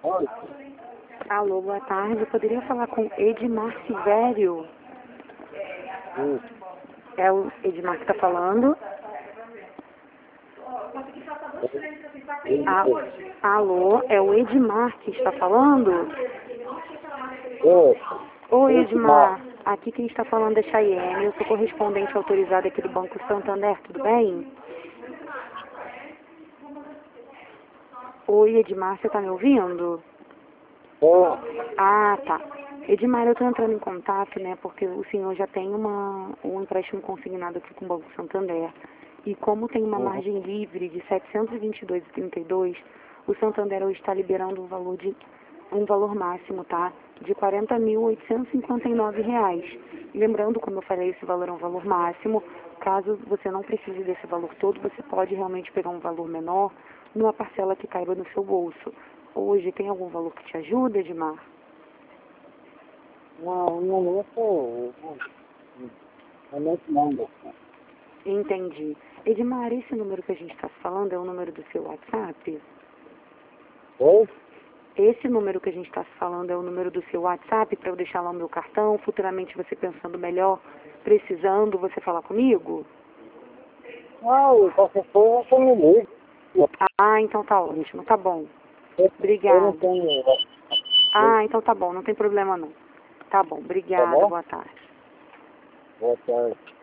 Oi. Alô, boa tarde. Eu poderia falar com Edmar Silvério? Isso. É o Edmar que está falando? Alô, é o Edmar que está falando? Oi, Edmar. Aqui quem está falando é Chayenne. Eu sou correspondente autorizada aqui do Banco Santander, tudo bem? Oi, Edmar, você está me ouvindo? Ah, tá. Edmar, eu estou entrando em contato, né, porque o senhor já tem um empréstimo consignado aqui com o Banco Santander. E como tem uma margem livre de 722,32, o Santander hoje está liberando um valor máximo, tá? De R$ 40.859. Lembrando, como eu falei, esse valor é um valor máximo. Caso você não precise desse valor todo, você pode realmente pegar um valor menor numa parcela que caiba no seu bolso. Hoje tem algum valor que te ajuda, Edmar? Não, não não. Entendi. Edmar, esse número que a gente está falando é o número do seu WhatsApp? Oi? Esse número que a gente está falando é o número do seu WhatsApp para eu deixar lá o meu cartão, futuramente você pensando melhor, precisando, você falar comigo? Não, qualquer coisa você me liga. Ah, então tá ótimo, tá bom. Eu não Obrigada. tenho. Ah, então tá bom, não tem problema não. Tá bom, Tá obrigada, bom? boa tarde. Boa tarde.